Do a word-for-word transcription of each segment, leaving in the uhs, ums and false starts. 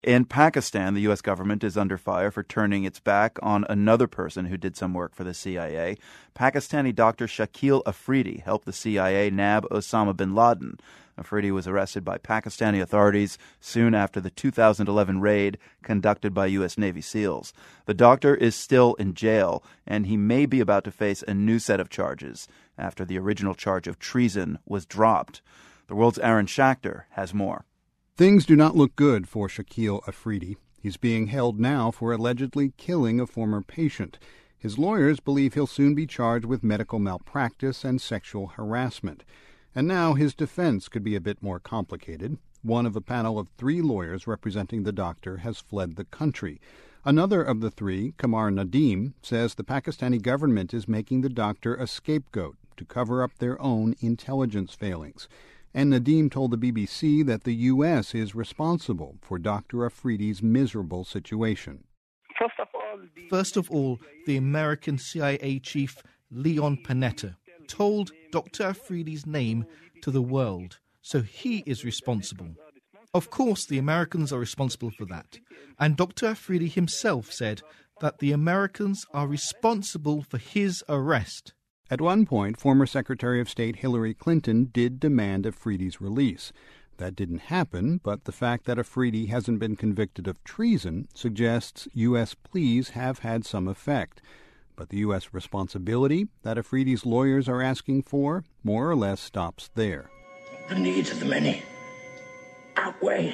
In Pakistan, the U S government is under fire for turning its back on another person who did some work for the C I A. Pakistani doctor Shakil Afridi helped the C I A nab Osama bin Laden. Afridi was arrested by Pakistani authorities soon after the two thousand eleven raid conducted by U S Navy SEALs. The doctor is still in jail, and he may be about to face a new set of charges after the original charge of treason was dropped. The World's Aaron Schachter has more. Things do not look good for Shakil Afridi. He's being held now for allegedly killing a former patient. His lawyers believe he'll soon be charged with medical malpractice and sexual harassment. And now his defense could be a bit more complicated. One of a panel of three lawyers representing the doctor has fled the country. Another of the three, Kamar Nadeem, says the Pakistani government is making the doctor a scapegoat to cover up their own intelligence failings. And Nadeem told the B B C that the U S is responsible for Doctor Afridi's miserable situation. First of all, the, First of all, the American C I A chief, Leon Panetta, told Doctor Afridi's name to the world, so he is responsible. Of course, the Americans are responsible for that. And Doctor Afridi himself said that the Americans are responsible for his arrest. At one point, former Secretary of State Hillary Clinton did demand Afridi's release. That didn't happen, but the fact that Afridi hasn't been convicted of treason suggests U S pleas have had some effect. But the U S responsibility that Afridi's lawyers are asking for more or less stops there. The needs of the many outweigh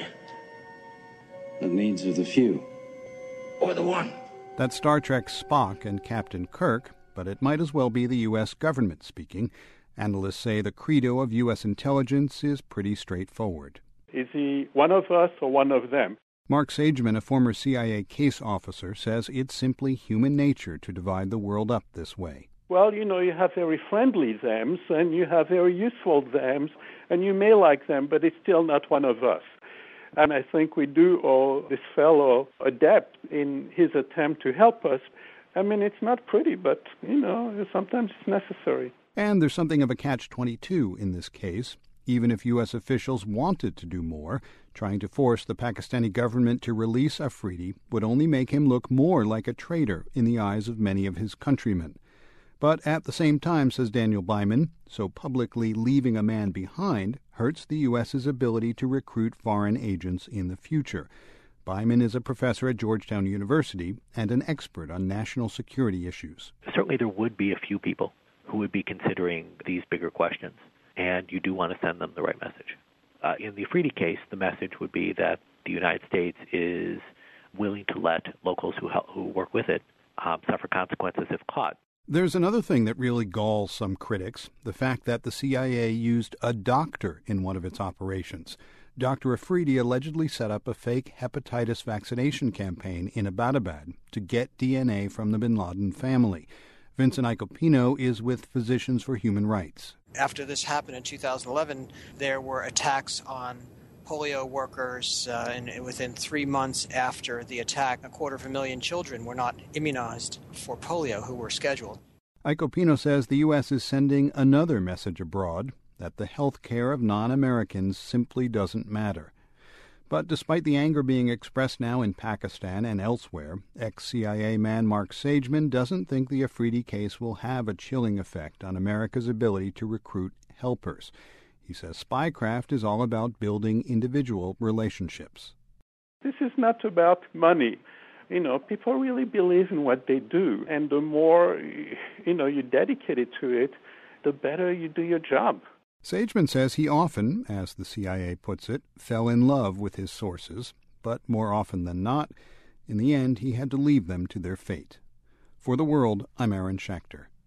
the needs of the few. Or the one. That's Star Trek's Spock and Captain Kirk, but it might as well be the U S government speaking. Analysts say the credo of U S intelligence is pretty straightforward. Is he one of us or one of them? Mark Sageman, a former C I A case officer, says it's simply human nature to divide the world up this way. Well, you know, you have very friendly thems and you have very useful thems, and you may like them, but it's still not one of us. And I think we do owe this fellow a debt in his attempt to help us. I mean, it's not pretty, but, you know, sometimes it's necessary. And there's something of a catch twenty-two in this case. Even if U S officials wanted to do more, trying to force the Pakistani government to release Afridi would only make him look more like a traitor in the eyes of many of his countrymen. But at the same time, says Daniel Byman, so publicly leaving a man behind hurts the U S's ability to recruit foreign agents in the future. Byman is a professor at Georgetown University and an expert on national security issues. Certainly there would be a few people who would be considering these bigger questions, and you do want to send them the right message. Uh, in the Afridi case, the message would be that the United States is willing to let locals who help, who work with it um, suffer consequences if caught. There's another thing that really galls some critics, the fact that the C I A used a doctor in one of its operations. Doctor Afridi allegedly set up a fake hepatitis vaccination campaign in Abbottabad to get D N A from the bin Laden family. Vincent Icopino is with Physicians for Human Rights. After this happened in two thousand eleven, there were attacks on polio workers, uh, and within three months after the attack, a quarter of a million children were not immunized for polio who were scheduled. Icopino says the U S is sending another message abroad, that the health care of non-Americans simply doesn't matter. But despite the anger being expressed now in Pakistan and elsewhere, ex-C I A man Mark Sageman doesn't think the Afridi case will have a chilling effect on America's ability to recruit helpers. He says spycraft is all about building individual relationships. This is not about money. You know, people really believe in what they do, and the more, you know, you dedicate it to it, the better you do your job. Sageman says he often, as the C I A puts it, fell in love with his sources, but more often than not, in the end he had to leave them to their fate. For The World, I'm Aaron Schachter.